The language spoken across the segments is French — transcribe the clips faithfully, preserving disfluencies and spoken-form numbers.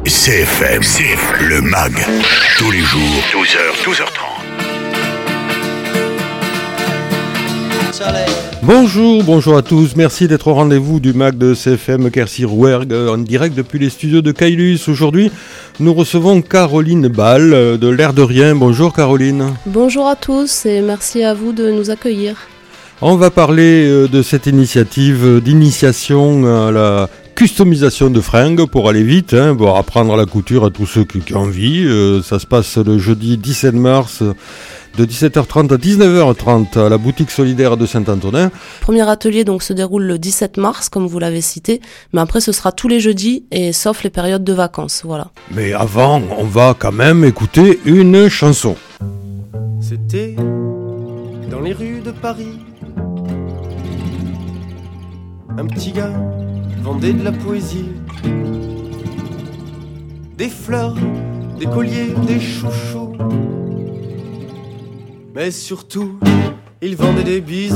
C F M, C F M, le mag, tous les jours, douze heures, douze heures trente. Bonjour, bonjour à tous, merci d'être au rendez-vous du mag de C F M Quercy-Rouergue en direct depuis les studios de Caylus. Aujourd'hui, nous recevons Caroline Ball de l'Air de Rien. Bonjour Caroline. Bonjour à tous et merci à vous de nous accueillir. On va parler de cette initiative d'initiation à la customisation de fringues pour aller vite, hein, pour apprendre la couture à tous ceux qui, qui ont envie. Euh, ça se passe le jeudi dix-sept mars de dix-sept heures trente à dix-neuf heures trente à la boutique solidaire de Saint-Antonin. Le premier atelier donc se déroule le dix-sept mars, comme vous l'avez cité, mais après ce sera tous les jeudis et sauf les périodes de vacances, voilà. Mais avant, on va quand même écouter une chanson. C'était dans les rues de Paris, un petit gars vendait de la poésie, des fleurs, des colliers, des chouchous, mais surtout, il vendait des bisous.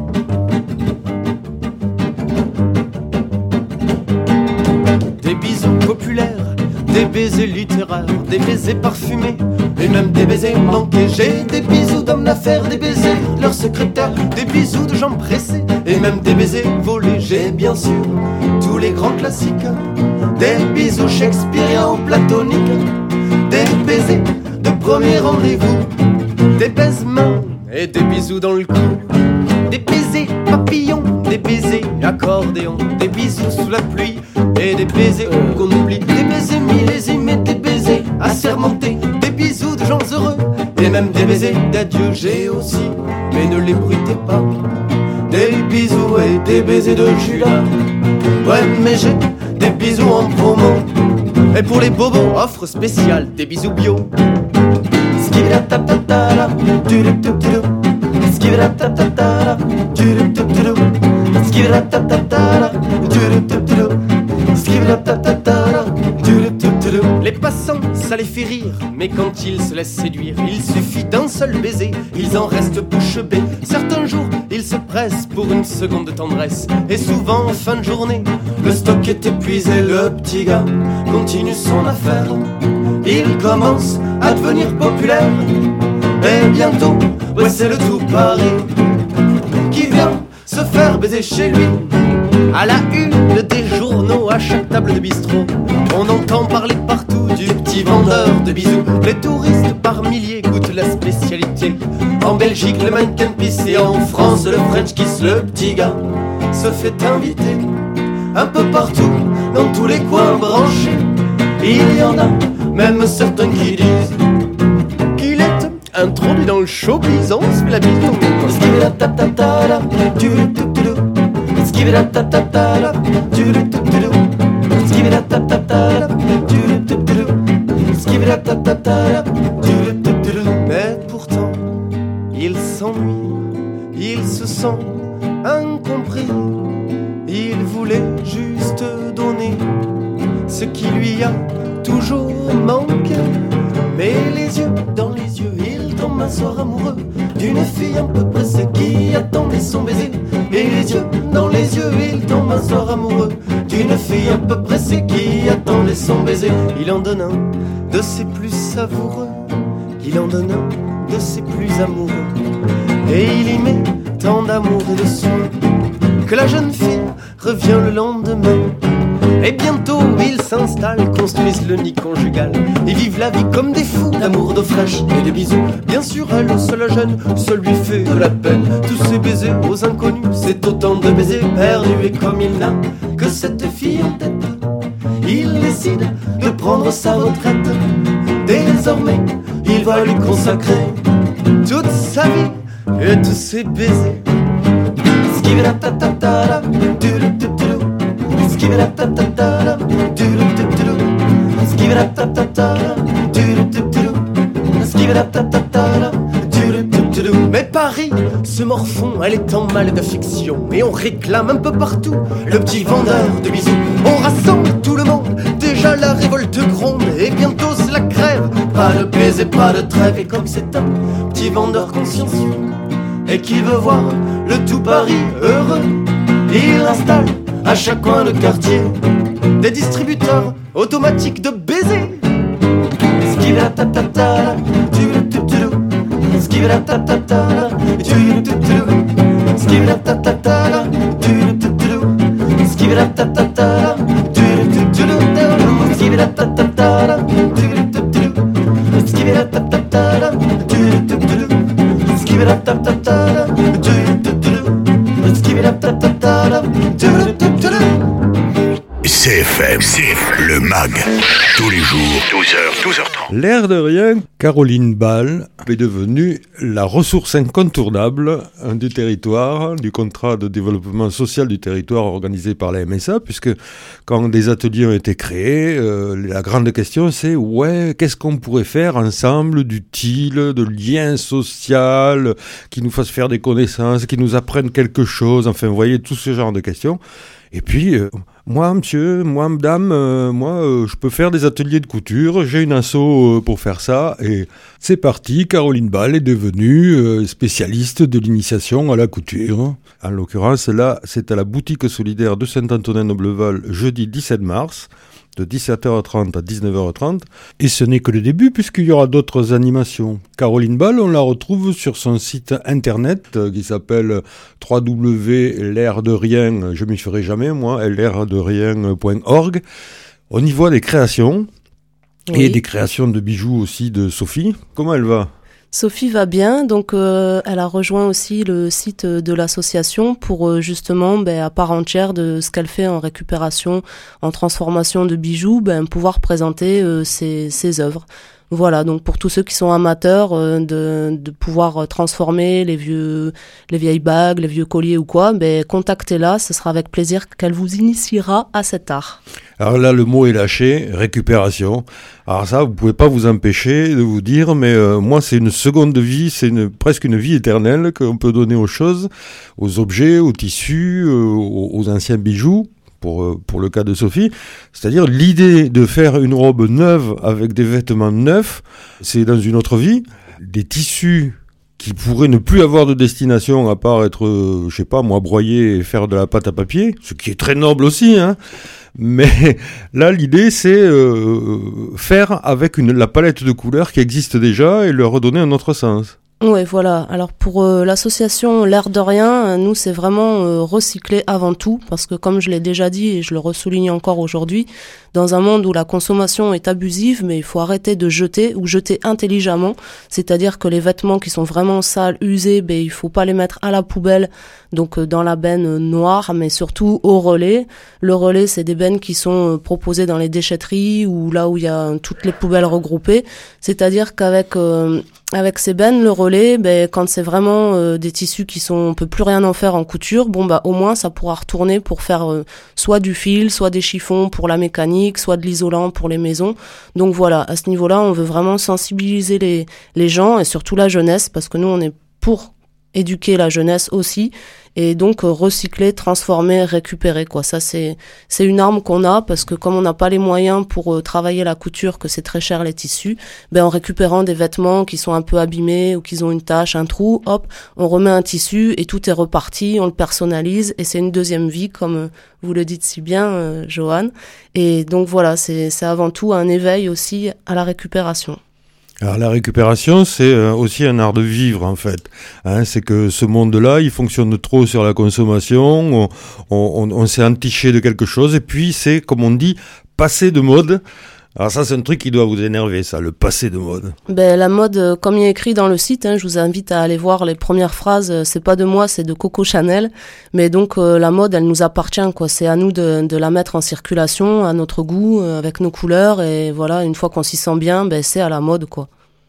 Des bisous populaires, des baisers littéraires, des baisers parfumés, et même des baisers manqués. J'ai des bisous d'hommes d'affaires, des baisers leurs secrétaires, des bisous de gens pressés, et même des baisers volés. J'ai bien sûr tous les grands classiques, des bisous shakespeariens ou platoniques, des baisers de premier rendez-vous, des baise-mains et des bisous dans le cou, des baisers papillons, des baisers accordéons, des bisous sous la pluie et des baisers qu'on oublie, des baisers millésimes et des baisers assermentés, des bisous de gens heureux et même des baisers d'adieu. J'ai aussi, mais ne les bruitez pas, des bisous et des baisers de Judas. Ouais, mais j'ai des bisous en promo, et pour les bobos, offre spéciale, des bisous bio. Skibida-ta-ta-ta-la, du-du-du-du-du. Skibida-ta-ta-ta-la, du-du-du-du-du. Skibida-ta-ta-ta-la, du-du-du-du-du. Skibida-ta-ta-ta-la, du-du-du-du-du. Les passants, ça les fait rire, mais quand ils se laissent séduire, il suffit d'un seul baiser, ils en restent bouche bée. Certains jours, ils se pressent pour une seconde de tendresse, et souvent en fin de journée, le stock est épuisé. Le petit gars continue son affaire, il commence à devenir populaire, et bientôt, ouais, c'est le tout Paris qui vient se faire baiser chez lui. À la une des journaux, à chaque table de bistrot, on entend parler partout du petit vendeur de bisous. Les touristes par milliers goûtent la spécialité. En Belgique, le mannequin pisse, et en France, le French kiss. Le petit gars se fait inviter un peu partout, dans tous les coins branchés. Il y en a même certains qui disent qu'il est introduit dans le showbiz. On se fait la bise. Skibida-ta-ta-ta-la, du-du-du-du-du. Skibida-ta-ta-ta-la, du-du-du-du-du. Skibida-ta-ta-ta-la, du-du-du-du-du. Skibida-ta-ta-ta-la, du-du-du-du-du. Mais pourtant, il s'ennuie, il se sent incompris. Il voulait juste donner ce qui lui a toujours manqué, mais les yeux dans les yeux, il tombe un soir amoureux d'une fille un peu pressée qui attendait son baiser. Et les yeux dans les yeux, il tombe un soir amoureux d'une fille un peu pressée qui attendait son baiser. Il en donne un de ses plus savoureux, il en donne un de ses plus amoureux, et il y met tant d'amour et de soin que la jeune fille revient le lendemain. Et bientôt ils s'installent, construisent le nid conjugal et vivent la vie comme des fous d'amour, d'eau fraîche et de bisous. Bien sûr elle, seule jeune, ça lui fait de la peine. Tous ces baisers aux inconnus, c'est autant de baisers perdus. Et comme il n'a que cette fille en tête, il décide de prendre sa retraite. Désormais il va lui consacrer toute sa vie et tous ses baisers. Skibida-ta-ta-ta-la, du-du-du-du-du. Skibida-ta-ta-ta-la, du-du-du-du-du. Skibida-ta-ta-ta-la, du-du-du-du-du. Skibida-ta-ta-ta-la, du-du-du-du-du. Mais Paris se morfond, elle est en mal d'affection, et on réclame un peu partout le petit vendeur de bisous. On rassemble tout le monde, déjà la révolte gronde, et bientôt c'est la crève. Pas de baiser, pas de trêve, et comme c'est un petit vendeur consciencieux et qui veut voir le tout Paris heureux, il installe à chaque coin de quartier des distributeurs automatique de baiser. Skibidi-ta-ta-ta-ta, tu-du-tu-tu-du. Skibidi-ta-ta-ta-ta, tu-du-tu-tu-du. Skibidi-ta-ta-ta-ta, tu-du-tu-tu-du. Skibidi-ta-ta-ta-ta, tu-du-tu-tu-du. Skibidi-ta-ta-ta-ta, tu-du-tu-tu-du. Skibidi-ta-ta-ta-ta, tu-du-tu-tu-du. Skibidi-ta-ta-ta-ta, tu-du-tu-tu-du. Skibidi-ta-ta-ta-ta, tu-du-tu-tu-du. C F M, C F M, le MAG, tous les jours, douze heures, douze heures trente. L'air de rien, Caroline Ball est devenue la ressource incontournable du territoire, du contrat de développement social du territoire organisé par la M S A, puisque quand des ateliers ont été créés, euh, la grande question c'est, ouais, qu'est-ce qu'on pourrait faire ensemble d'utile, de lien social, qui nous fasse faire des connaissances, qui nous apprenne quelque chose, enfin, vous voyez, tout ce genre de questions. Et puis, euh, moi, monsieur, moi, madame, euh, moi, euh, je peux faire des ateliers de couture, j'ai une asso euh, pour faire ça, et c'est parti, Caroline Ball est devenue euh, spécialiste de l'initiation à la couture. En l'occurrence, là, c'est à la boutique solidaire de Saint-Antonin-Nobleval, jeudi dix-sept mars, de dix-sept heures trente à dix-neuf heures trente, et ce n'est que le début puisqu'il y aura d'autres animations. Caroline Ball, on la retrouve sur son site internet euh, qui s'appelle w w w point l'air de rien, je m'y ferai jamais moi, l'air de rien point org. On y voit des créations, oui. Et des créations de bijoux aussi de Sophie. Comment elle va ? Sophie va bien, donc euh, elle a rejoint aussi le site de l'association pour euh, justement, ben, à part entière de ce qu'elle fait en récupération, en transformation de bijoux, ben, pouvoir présenter euh, ses, ses œuvres. Voilà, donc pour tous ceux qui sont amateurs euh, de, de pouvoir transformer les vieux, les vieilles bagues, les vieux colliers ou quoi, ben contactez-la, ce sera avec plaisir qu'elle vous initiera à cet art. Alors là, le mot est lâché, récupération. Alors ça, vous pouvez pas vous empêcher de vous dire, mais euh, moi, c'est une seconde vie, c'est une, presque une vie éternelle qu'on peut donner aux choses, aux objets, aux tissus, euh, aux, aux anciens bijoux. Pour, pour le cas de Sophie, c'est-à-dire l'idée de faire une robe neuve avec des vêtements neufs, c'est dans une autre vie. Des tissus qui pourraient ne plus avoir de destination à part être, euh, je sais pas moi, broyer et faire de la pâte à papier, ce qui est très noble aussi, hein. Mais là, l'idée, c'est euh, faire avec une, la palette de couleurs qui existe déjà et leur redonner un autre sens. Ouais, voilà. Alors pour euh, l'association L'air de rien, nous c'est vraiment euh, recycler avant tout, parce que comme je l'ai déjà dit et je le ressouligne encore aujourd'hui, dans un monde où la consommation est abusive, mais il faut arrêter de jeter ou jeter intelligemment, c'est-à-dire que les vêtements qui sont vraiment sales, usés, ben il faut pas les mettre à la poubelle, donc euh, dans la benne noire, mais surtout au relais. Le relais, c'est des bennes qui sont euh, proposées dans les déchetteries ou là où il y a toutes les poubelles regroupées, c'est-à-dire qu'avec euh, avec ces bennes, le relais, ben quand c'est vraiment euh, des tissus qui sont, on peut plus rien en faire en couture, bon bah au moins ça pourra retourner pour faire euh, soit du fil, soit des chiffons pour la mécanique, soit de l'isolant pour les maisons. Donc voilà, à ce niveau-là, on veut vraiment sensibiliser les les gens et surtout la jeunesse, parce que nous on est pour éduquer la jeunesse aussi, et donc euh, recycler, transformer, récupérer, quoi. Ça c'est c'est une arme qu'on a, parce que comme on n'a pas les moyens pour euh, travailler la couture, que c'est très cher les tissus, ben en récupérant des vêtements qui sont un peu abîmés ou qui ont une tache, un trou, hop, on remet un tissu et tout est reparti, on le personnalise et c'est une deuxième vie, comme euh, vous le dites si bien, euh, Johan. Et donc voilà, c'est c'est avant tout un éveil aussi à la récupération. Alors la récupération, c'est aussi un art de vivre en fait. Hein, c'est que ce monde-là, il fonctionne trop sur la consommation, on, on, on s'est entiché de quelque chose et puis c'est, comme on dit, passer de mode. Alors ça, c'est un truc qui doit vous énerver, ça, le passer de mode. Ben la mode, comme il est écrit dans le site, hein, je vous invite à aller voir les premières phrases. C'est pas de moi, c'est de Coco Chanel. Mais donc euh, la mode, elle nous appartient, quoi. C'est à nous de, de la mettre en circulation, à notre goût, euh, avec nos couleurs. Et voilà, une fois qu'on s'y sent bien, ben c'est à la mode, quoi.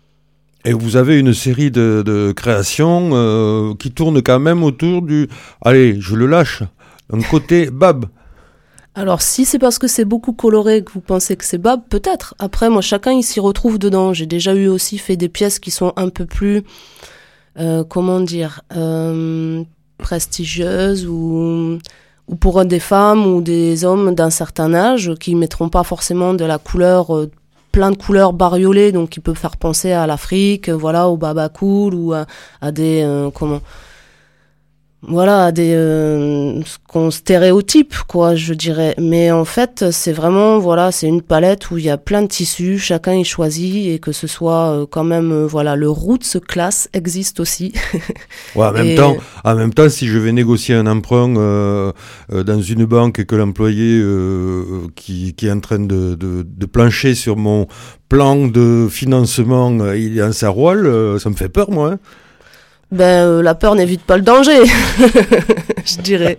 Et vous avez une série de, de créations euh, qui tournent quand même autour du... Allez, je le lâche. Un côté Bab. Alors si c'est parce que c'est beaucoup coloré que vous pensez que c'est Bab, peut-être. Après, moi, chacun il s'y retrouve dedans. J'ai déjà eu aussi fait des pièces qui sont un peu plus, euh, comment dire, euh, prestigieuses ou, ou pour des femmes ou des hommes d'un certain âge qui mettront pas forcément de la couleur, euh, plein de couleurs bariolées, donc qui peut faire penser à l'Afrique, voilà, au baba cool ou à, à des, euh, comment... voilà, des euh, ce qu'on stéréotype, quoi, je dirais. Mais en fait, c'est vraiment, voilà, c'est une palette où il y a plein de tissus, chacun y choisit, et que ce soit euh, quand même, euh, voilà, le roots class existe aussi. Ouais, en même Et... temps, en même temps, si je vais négocier un emprunt euh, euh, dans une banque et que l'employé euh, qui, qui est en train de, de, de plancher sur mon plan de financement, euh, il est en saroual, euh, ça me fait peur, moi. Hein. Ben, euh, la peur n'évite pas le danger, je dirais.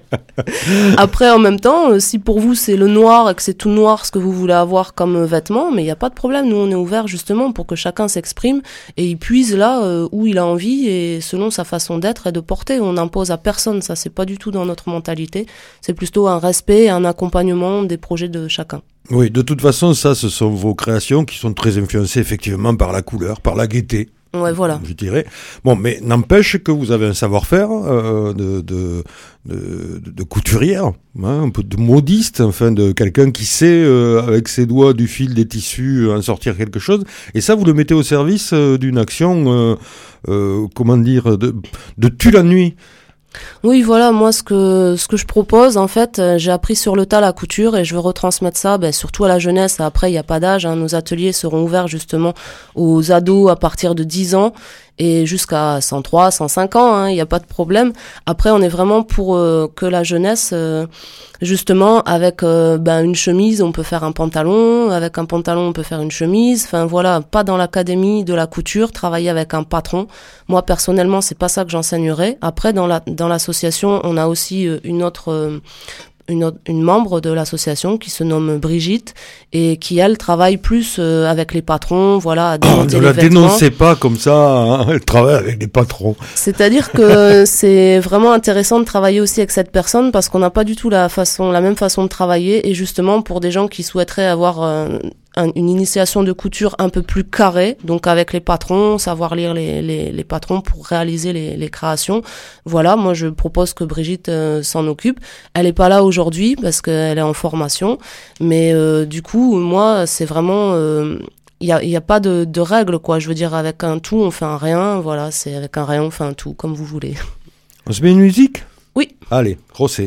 Après, en même temps, euh, si pour vous c'est le noir et que c'est tout noir ce que vous voulez avoir comme euh, vêtement, mais il n'y a pas de problème. Nous, on est ouvert justement pour que chacun s'exprime et il puise là euh, où il a envie et selon sa façon d'être et de porter. On n'impose à personne, ça c'est pas du tout dans notre mentalité. C'est plutôt un respect et un accompagnement des projets de chacun. Oui, de toute façon, ça, ce sont vos créations qui sont très influencées effectivement par la couleur, par la gaieté. Ouais, voilà. Je dirais. Bon, mais n'empêche que vous avez un savoir-faire euh, de, de, de, de couturière, hein, un peu de modiste, enfin, de quelqu'un qui sait, euh, avec ses doigts du fil des tissus, en sortir quelque chose. Et ça, vous le mettez au service euh, d'une action, euh, euh, comment dire, de, de tue la nuit. Oui, voilà, moi ce que ce que je propose, en fait, euh, j'ai appris sur le tas la couture et je veux retransmettre ça, ben, surtout à la jeunesse. Après, il n'y a pas d'âge, hein, nos ateliers seront ouverts justement aux ados à partir de dix ans et jusqu'à cent trois, cent cinq ans, hein, il n'y a pas de problème. Après, on est vraiment pour euh, que la jeunesse, euh, justement, avec euh, ben, une chemise, on peut faire un pantalon, avec un pantalon, on peut faire une chemise. Enfin voilà, pas dans l'académie de la couture, travailler avec un patron. Moi, personnellement, c'est pas ça que j'enseignerai. Après, dans la dans l'association, on a aussi euh, une autre... Euh, Une, autre, une membre de l'association qui se nomme Brigitte et qui, elle, travaille plus euh, avec les patrons, voilà, à démonter oh, les ne la vêtements. dénoncez pas comme ça, hein, elle travaille avec des patrons. C'est-à-dire que c'est vraiment intéressant de travailler aussi avec cette personne parce qu'on n'a pas du tout la façon, la même façon de travailler et justement pour des gens qui souhaiteraient avoir euh, un, une initiation de couture un peu plus carrée, donc avec les patrons, savoir lire les, les, les patrons pour réaliser les, les créations. Voilà, moi je propose que Brigitte euh, s'en occupe. Elle est pas là aujourd'hui parce qu'elle est en formation, mais euh, du coup, moi, c'est vraiment... Euh, il y a, y a pas de, de règles, quoi. Je veux dire, avec un tout, on fait un rien. Voilà, c'est avec un rien, on fait un tout, comme vous voulez. On se met une musique ? Oui. Allez, Rossé.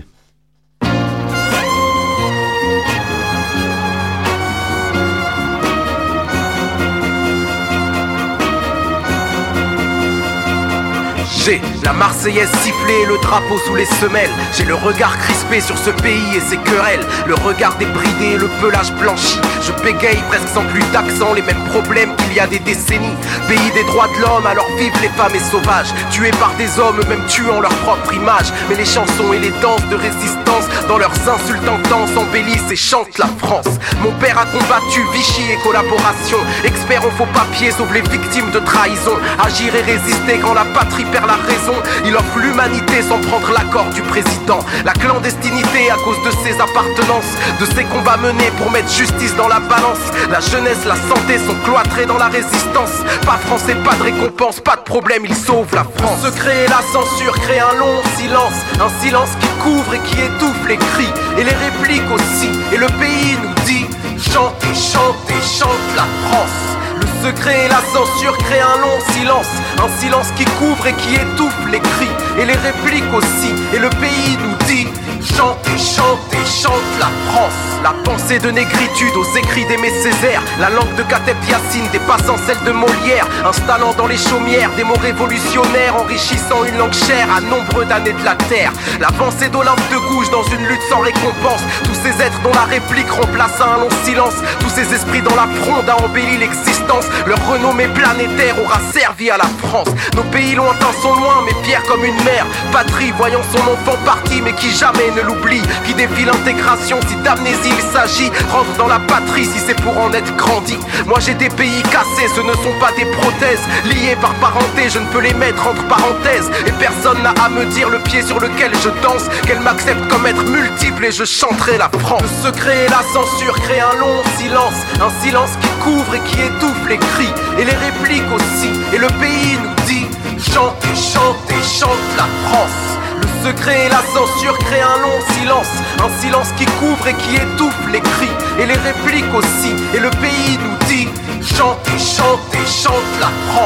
J'ai la Marseillaise sifflée, le drapeau sous les semelles. J'ai le regard crispé sur ce pays et ses querelles. Le regard débridé, le pelage blanchi. Je bégaye presque sans plus d'accent, les mêmes problèmes qu'il y a des décennies. Pays des droits de l'homme, alors vivent les femmes et sauvages. Tués par des hommes, même tuant leur propre image. Mais les chansons et les danses de résistance, dans leurs insultes intenses, embellissent et chantent la France. Mon père a combattu Vichy et collaboration. Expert en faux papiers, sauve les victimes de trahison. Agir et résister quand la patrie perd la raison. Il offre l'humanité sans prendre l'accord du président. La clandestinité à cause de ses appartenances, de ses combats menés pour mettre justice dans la balance. La jeunesse, la santé sont cloîtrés dans la résistance. Pas français, pas de récompense, pas de problème, ils sauvent la France. Le secret et la censure créent un long silence. Un silence qui couvre et qui étouffe les cris. Et les répliques aussi. Et le pays nous dit: chantez, chantez, chante la France. Le secret et la censure créent un long silence. Un silence qui couvre et qui étouffe les cris. Et les répliques aussi. Et le pays nous dit: chantez, chantez, chante la France. La pensée de négritude aux écrits d'Aimé Césaire. La langue de Kateb Yassine dépassant celle de Molière. Installant dans les chaumières des mots révolutionnaires. Enrichissant une langue chère à nombreux d'années de la terre. L'avancée d'Olympe de Gouges dans une lutte sans récompense. Tous ces êtres dont la réplique remplace un long silence. Tous ces esprits dont la fronde a embelli l'existence. Leur renommée planétaire aura servi à la France. Nos pays lointains sont loin mais fiers comme une mère. Patrie voyant son enfant parti mais qui jamais ne l'oublie. Qui défie l'intégration si d'amnésie il s'agit. Rentre dans la patrie si c'est pour en être grandi. Moi j'ai des pays cassés, ce ne sont pas des prothèses. Liés par parenté, je ne peux les mettre entre parenthèses. Et personne n'a à me dire le pied sur lequel je danse. Qu'elle m'accepte comme être multiple et je chanterai la France. Le secret et la censure créent un long silence. Un silence qui couvre et qui étouffe les cris. Et les répliques aussi. Et le pays nous dit: chantez, chantez, chante la France. Le secret et la censure créent un long silence. Un silence qui couvre et qui étouffe les cris. Et les répliques aussi. Et le pays nous dit: chantez, chantez, chante la France.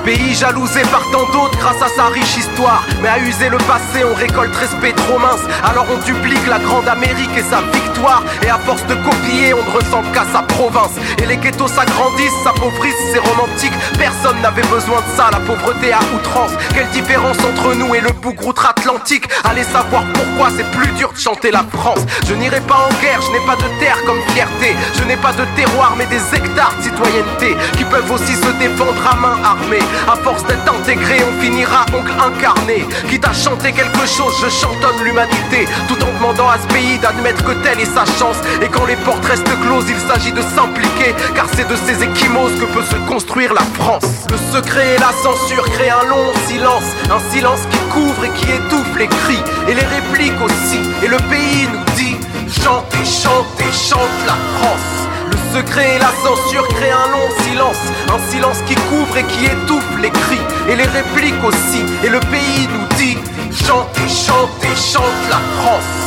Pays jalousé par tant d'autres grâce à sa riche histoire. Mais à user le passé, on récolte respect trop mince. Alors on duplique la grande Amérique et sa victoire. Et à force de copier, on ne ressemble qu'à sa province. Et les ghettos s'agrandissent, s'appauvrissent, c'est romantique. Personne n'avait besoin de ça, la pauvreté à outrance. Quelle différence entre nous et le bougre outre-Atlantique. Allez savoir pourquoi c'est plus dur de chanter la France. Je n'irai pas en guerre, je n'ai pas de terre comme fierté. Je n'ai pas de terroir mais des hectares de citoyenneté qui peuvent aussi se défendre à main armée. À force d'être intégré, on finira oncle incarné. Quitte à chanter quelque chose, je chantonne l'humanité, tout en demandant à ce pays d'admettre que telle est sa chance. Et quand les portes restent closes, il s'agit de s'impliquer, car c'est de ces échymoses que peut se construire la France. Le secret et la censure créent un long silence, un silence qui couvre et qui étouffe les cris et les répliques aussi. Et le pays nous dit chantez, chantez, chante la France. Le secret et la censure créent un long silence, un silence qui couvre et qui étouffe les cris et les répliques aussi. Et le pays nous dit chantez, chantez, chante la France.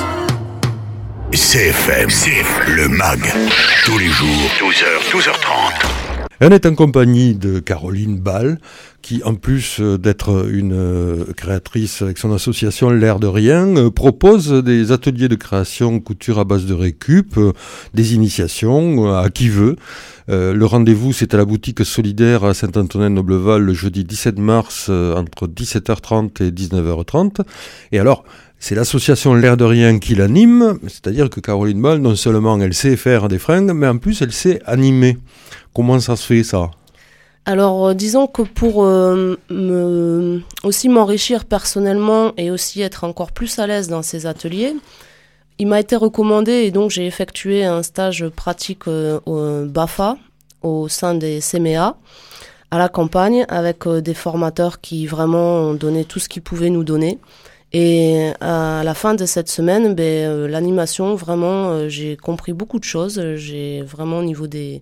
C F M, C F M, le mag, tous les jours, douze heures, douze heures trente. Elle est en compagnie de Caroline Ball, qui, en plus d'être une créatrice avec son association L'air de rien, propose des ateliers de création couture à base de récup, des initiations à qui veut. Euh, le rendez-vous, c'est à la boutique solidaire à Saint-Antonin-Nobleval le jeudi dix-sept mars entre dix-sept heures trente et dix-neuf heures trente. Et alors, c'est l'association L'air de rien qui l'anime, c'est-à-dire que Caroline Ball, non seulement elle sait faire des fringues, mais en plus elle sait animer. Comment ça se fait, ça ? Alors, euh, disons que pour euh, me, aussi m'enrichir personnellement et aussi être encore plus à l'aise dans ces ateliers, il m'a été recommandé et donc j'ai effectué un stage pratique euh, au B A F A, au sein des C M E A, à la campagne, avec euh, des formateurs qui vraiment ont donné tout ce qu'ils pouvaient nous donner. Et à la fin de cette semaine, ben, euh, l'animation, vraiment, euh, j'ai compris beaucoup de choses. J'ai vraiment au niveau des...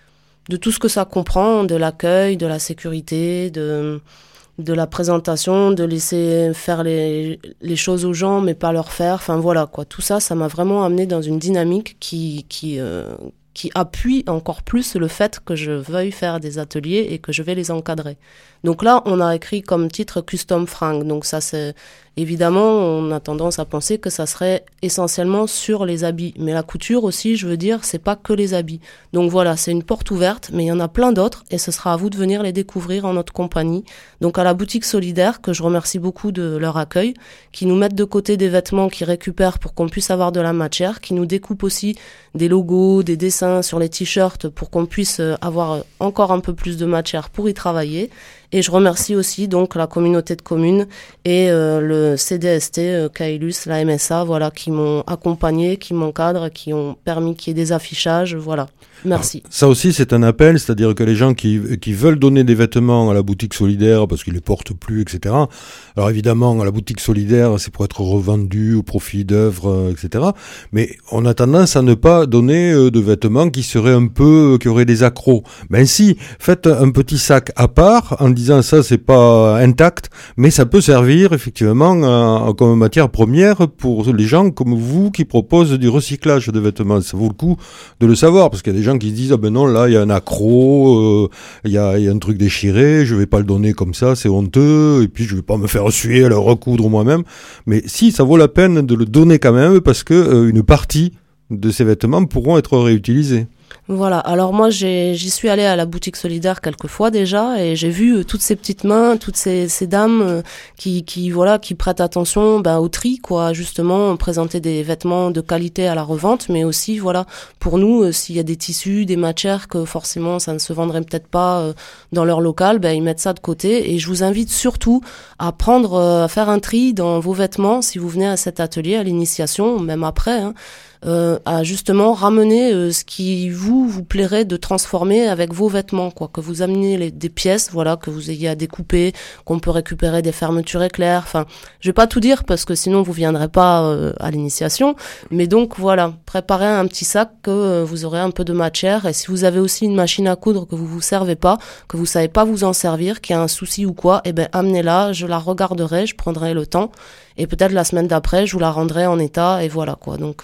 de tout ce que ça comprend, de l'accueil, de la sécurité, de, de la présentation, de laisser faire les, les choses aux gens, mais pas leur faire. Enfin voilà, quoi. Tout ça, ça m'a vraiment amené dans une dynamique qui, qui, euh, qui appuie encore plus le fait que je veuille faire des ateliers et que je vais les encadrer. Donc là, on a écrit comme titre Custom Fringues. Donc ça, c'est évidemment, on a tendance à penser que ça serait essentiellement sur les habits. Mais la couture aussi, je veux dire, c'est pas que les habits. Donc voilà, c'est une porte ouverte, mais il y en a plein d'autres et ce sera à vous de venir les découvrir en notre compagnie. Donc à la boutique solidaire, que je remercie beaucoup de leur accueil, qui nous mettent de côté des vêtements qu'ils récupèrent pour qu'on puisse avoir de la matière, qui nous découpent aussi des logos, des dessins sur les t-shirts pour qu'on puisse avoir encore un peu plus de matière pour y travailler. Et je remercie aussi donc la communauté de communes et euh, le C D S T, euh, Caylus, la M S A, voilà, qui m'ont accompagné, qui m'encadrent, qui ont permis qu'il y ait des affichages, voilà. Merci. Alors, ça aussi, c'est un appel, c'est-à-dire que les gens qui, qui veulent donner des vêtements à la boutique solidaire parce qu'ils les portent plus, et cetera. Alors évidemment, à la boutique solidaire, c'est pour être revendu au profit d'œuvres, et cetera. Mais on a tendance à ne pas donner de vêtements qui seraient un peu, qui auraient des accros. Ben si, faites un petit sac à part en disant ça, c'est pas intact, mais ça peut servir effectivement euh, comme matière première pour les gens comme vous qui proposent du recyclage de vêtements. Ça vaut le coup de le savoir parce qu'il y a des gens qui se disent ah ben non, là il y a un accro, il euh, y, a, y a un truc déchiré, je vais pas le donner comme ça, c'est honteux, et puis je vais pas me faire suer à le recoudre moi-même. Mais si, ça vaut la peine de le donner quand même parce que euh, une partie de ces vêtements pourront être réutilisés. Voilà, alors moi j'ai, j'y suis allée à la boutique solidaire quelques fois déjà et j'ai vu euh, toutes ces petites mains, toutes ces, ces dames euh, qui, qui voilà qui prêtent attention ben, au tri, quoi, justement présenter des vêtements de qualité à la revente, mais aussi voilà pour nous euh, s'il y a des tissus, des matières que forcément ça ne se vendrait peut-être pas euh, dans leur local, ben ils mettent ça de côté. Et je vous invite surtout à prendre, euh, à faire un tri dans vos vêtements si vous venez à cet atelier, à l'initiation, même après. Hein, Euh, à justement ramener euh, ce qui vous vous plairait de transformer avec vos vêtements, quoi, que vous ameniez les, des pièces, voilà, que vous ayez à découper, qu'on peut récupérer des fermetures éclairs. Enfin, je vais pas tout dire parce que sinon vous viendrez pas euh, à l'initiation. Mais donc voilà, préparez un petit sac que euh, vous aurez un peu de matière. Et si vous avez aussi une machine à coudre que vous vous servez pas, que vous savez pas vous en servir, qu'il y a un souci ou quoi, eh ben amenez-la, je la regarderai, je prendrai le temps. Et peut-être la semaine d'après, je vous la rendrai en état. Et voilà quoi. Donc euh, avis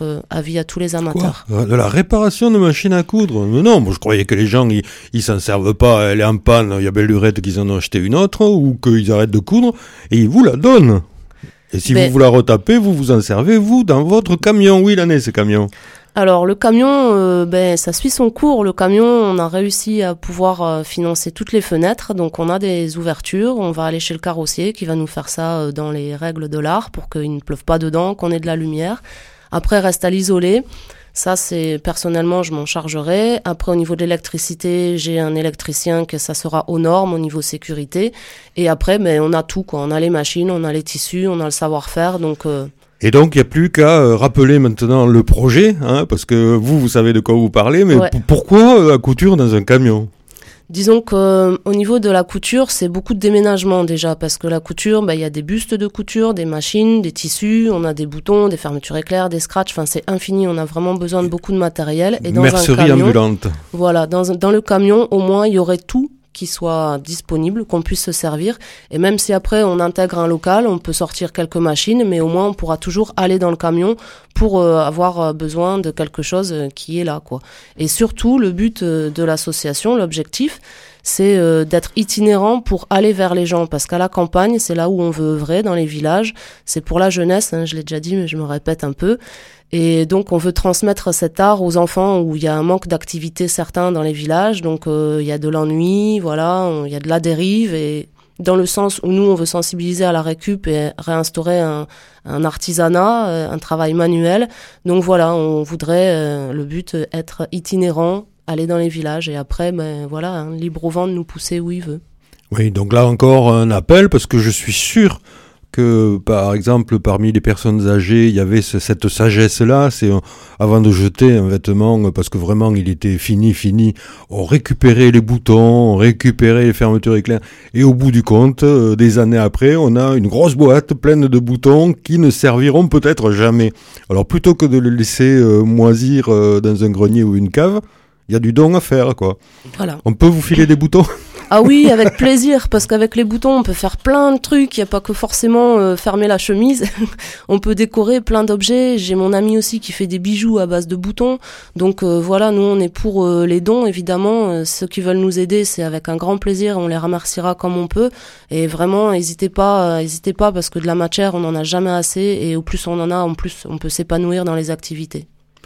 avis à tous les amateurs. Quoi ? De la réparation de machines à coudre ? Mais non, moi je croyais que les gens, ils, ils s'en servent pas, elle est en panne, il y a belle lurette qu'ils en ont acheté une autre, ou qu'ils arrêtent de coudre, et ils vous la donnent. Et si ben, vous vous la retapez, vous vous en servez, vous, dans votre camion. Où il en est, ce camion ? Alors le camion, euh, ben ça suit son cours. Le camion, on a réussi à pouvoir euh, financer toutes les fenêtres, donc on a des ouvertures. On va aller chez le carrossier qui va nous faire ça euh, dans les règles de l'art pour qu'il ne pleuve pas dedans, qu'on ait de la lumière. Après reste à l'isoler. Ça, c'est personnellement, je m'en chargerai. Après, au niveau de l'électricité, j'ai un électricien que ça sera aux normes au niveau sécurité. Et après, ben on a tout, quoi. On a les machines, on a les tissus, on a le savoir-faire, donc. Euh, Et donc, il n'y a plus qu'à euh, rappeler maintenant le projet, hein, parce que vous, vous savez de quoi vous parlez, mais ouais. p- pourquoi euh, la couture dans un camion ? Disons qu'au euh, niveau de la couture, c'est beaucoup de déménagement déjà, parce que la couture, bah, y a des bustes de couture, des machines, des tissus, on a des boutons, des fermetures éclairs, des scratchs, enfin c'est infini, on a vraiment besoin de beaucoup de matériel. Et dans Mercerie un camion, ambulante. Voilà, dans, dans le camion, au moins, il y aurait tout qui soit disponible, qu'on puisse se servir. Et même si après on intègre un local, on peut sortir quelques machines, mais au moins on pourra toujours aller dans le camion pour euh, avoir besoin de quelque chose qui est là, quoi. Et surtout, le but euh, de l'association, l'objectif, c'est euh, d'être itinérant pour aller vers les gens, parce qu'à la campagne, c'est là où on veut œuvrer, dans les villages. C'est pour la jeunesse, hein, je l'ai déjà dit, mais je me répète un peu. Et donc, on veut transmettre cet art aux enfants où il y a un manque d'activité certain dans les villages. Donc, euh, il y a de l'ennui, voilà, il y a de la dérive. Et dans le sens où nous, on veut sensibiliser à la récup et réinstaurer un, un artisanat, un travail manuel. Donc, voilà, on voudrait, euh, le but, être itinérant, aller dans les villages. Et après, ben, voilà, hein, libre au vent de nous pousser où il veut. Oui, donc là encore un appel, parce que je suis sûr que, par exemple, parmi les personnes âgées, il y avait ce, cette sagesse-là, c'est euh, avant de jeter un vêtement, parce que vraiment il était fini, fini, on récupérait les boutons, on récupérait les fermetures éclairs, et au bout du compte, euh, des années après, on a une grosse boîte pleine de boutons qui ne serviront peut-être jamais. Alors plutôt que de le laisser euh, moisir euh, dans un grenier ou une cave, il y a du don à faire, quoi. Voilà. On peut vous filer des boutons ? Ah oui, avec plaisir, parce qu'avec les boutons, on peut faire plein de trucs. Il n'y a pas que forcément euh, fermer la chemise. On peut décorer plein d'objets. J'ai mon ami aussi qui fait des bijoux à base de boutons. Donc euh, voilà, nous, on est pour euh, les dons, évidemment. Euh, ceux qui veulent nous aider, c'est avec un grand plaisir. On les remerciera comme on peut. Et vraiment, n'hésitez pas, euh, n'hésitez pas, parce que de la matière, on n'en a jamais assez. Et au plus on en a, en plus, on peut s'épanouir dans les activités.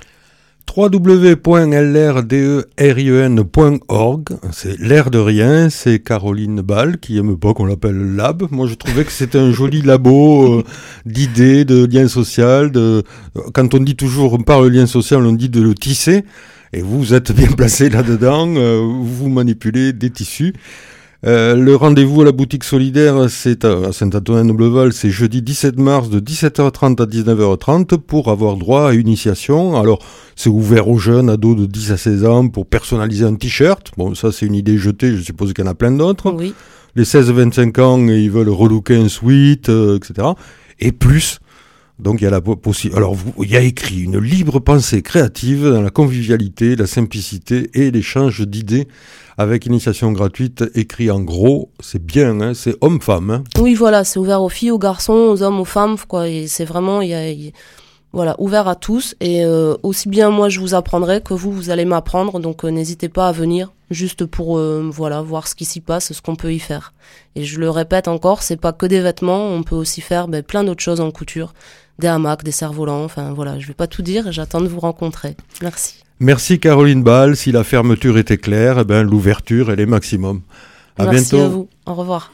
w w w point l r d e r i e n point org, c'est l'air de rien, c'est Caroline Ball qui aime pas qu'on l'appelle Lab. Moi je trouvais que c'était un joli labo euh, d'idées, de liens sociaux. De... Quand on dit toujours, on parle de lien social, on dit de le tisser, et vous êtes bien placé là-dedans, euh, vous manipulez des tissus. Euh, le rendez-vous à la boutique solidaire, c'est à Saint-Antonin-Noble-Val, c'est jeudi dix-sept mars de dix-sept heures trente à dix-neuf heures trente pour avoir droit à une initiation. Alors, c'est ouvert aux jeunes, ados de dix à seize ans pour personnaliser un t-shirt. Bon, ça, c'est une idée jetée, je suppose qu'il y en a plein d'autres. Oui. Les seize à vingt-cinq ans, ils veulent relooker un sweat, euh, et cetera. Et plus. Donc, il y a la possibilité. Alors, vous, il y a écrit une libre pensée créative dans la convivialité, la simplicité et l'échange d'idées. Avec initiation gratuite, écrit en gros, c'est bien, hein, c'est homme-femme. Hein. Oui, voilà, c'est ouvert aux filles, aux garçons, aux hommes, aux femmes, quoi. Et c'est vraiment, il y a, y, voilà, ouvert à tous. Et euh, aussi bien moi, je vous apprendrai que vous, vous allez m'apprendre. Donc, euh, n'hésitez pas à venir, juste pour, euh, voilà, voir ce qui s'y passe, ce qu'on peut y faire. Et je le répète encore, c'est pas que des vêtements, on peut aussi faire ben, plein d'autres choses en couture, des hamacs, des cerfs-volants. Enfin, voilà, je vais pas tout dire. J'attends de vous rencontrer. Merci. Merci Caroline Ball. Si la fermeture était claire, eh ben, l'ouverture, elle est maximum. À Merci bientôt. à vous. Au revoir.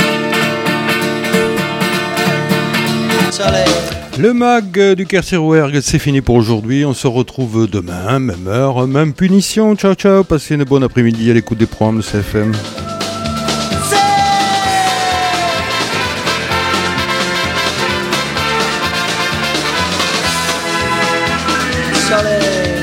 Le mag du Quercy-Rouergue, c'est fini pour aujourd'hui. On se retrouve demain, même heure, même punition. Ciao, ciao. Passez une bonne après-midi à l'écoute des programmes de C F M. Soleil.